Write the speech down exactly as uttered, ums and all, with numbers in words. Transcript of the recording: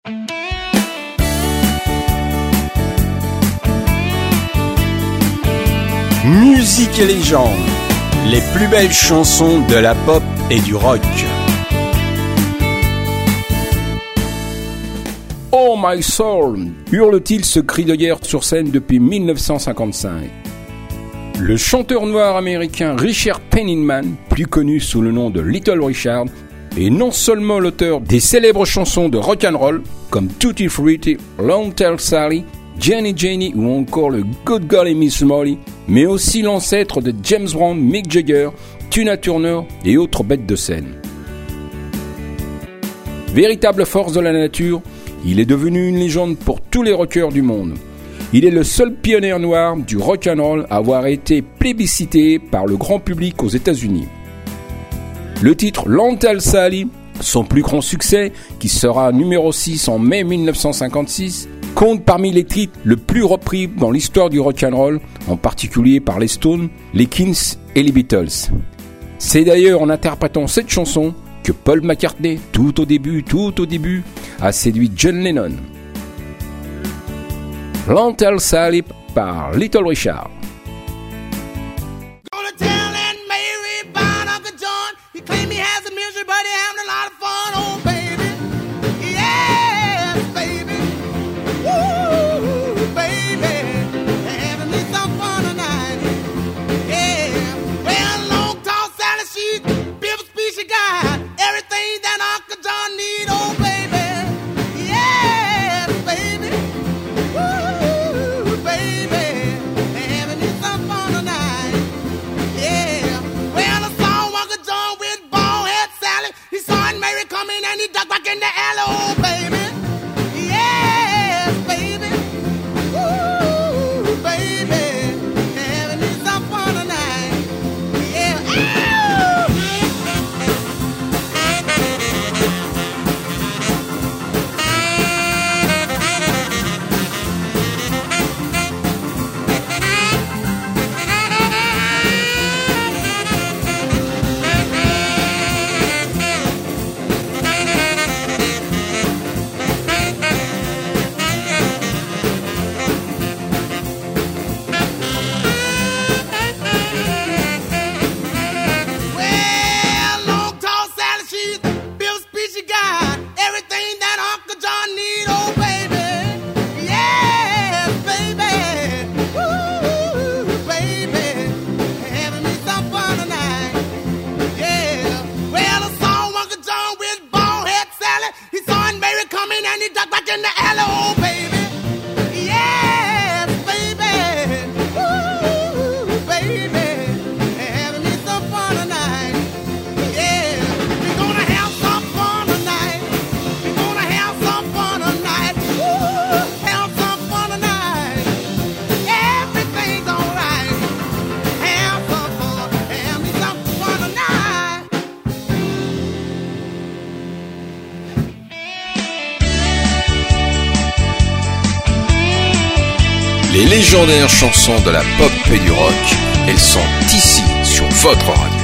Musique et légende, les plus belles chansons de la pop et du rock. Oh my soul, hurle-t-il ce cri de guerre sur scène depuis mille neuf cent cinquante-cinq. Le chanteur noir américain Richard Penniman, plus connu sous le nom de Little Richard, est non seulement l'auteur des célèbres chansons de rock'n'roll comme Tutti Frutti, Long Tall Sally, Jenny Jenny ou encore le Good Golly Miss Molly, mais aussi l'ancêtre de James Brown, Mick Jagger, Tina Turner et autres bêtes de scène. Véritable force de la nature, il est devenu une légende pour tous les rockers du monde. Il est le seul pionnier noir du rock'n'roll à avoir été plébiscité par le grand public aux États-Unis. Le titre Long Tall Sally, son plus grand succès, qui sera numéro six en mai mille neuf cent cinquante-six, compte parmi les titres le plus repris dans l'histoire du rock'n'roll, en particulier par les Stones, les Kings et les Beatles. C'est d'ailleurs en interprétant cette chanson que Paul McCartney, tout au début, tout au début, a séduit John Lennon. Long Tall Sally par Little Richard. Les légendaires chansons de la pop et du rock, elles sont ici sur votre radio.